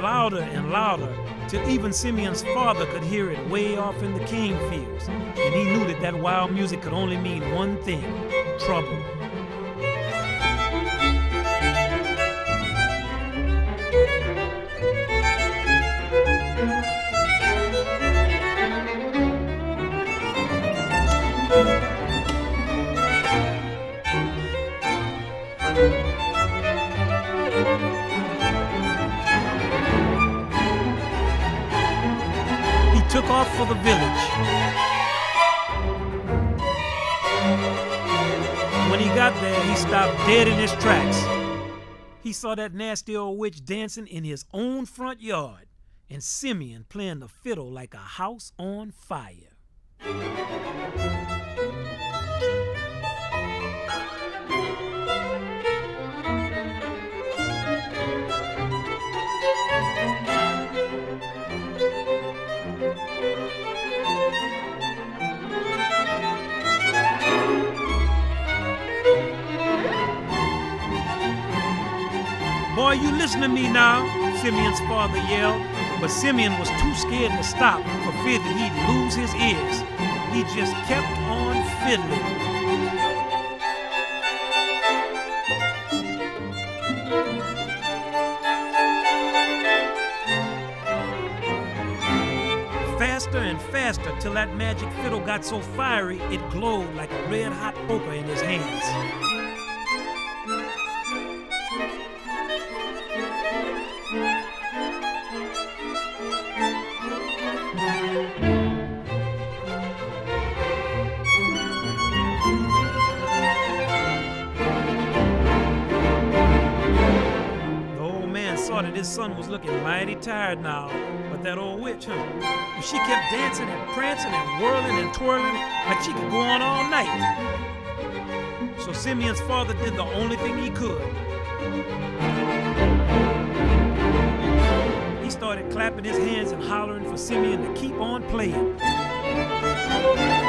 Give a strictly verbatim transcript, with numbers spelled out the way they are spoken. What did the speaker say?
louder and louder till even Simeon's father could hear it way off in the cane fields, and he knew that that wild music could only mean one thing: trouble. Took off for the village. When he got there, he stopped dead in his tracks. He saw that nasty old witch dancing in his own front yard, and Simeon playing the fiddle like a house on fire. "Boy, you listen to me now," Simeon's father yelled, but Simeon was too scared to stop for fear that he'd lose his ears. He just kept on fiddling. Faster and faster till that magic fiddle got so fiery it glowed like a red-hot poker in his hands. His son was looking mighty tired now, but that old witch, huh? Well, she kept dancing and prancing and whirling and twirling like she could go on all night. So Simeon's father did the only thing he could. He started clapping his hands and hollering for Simeon to keep on playing.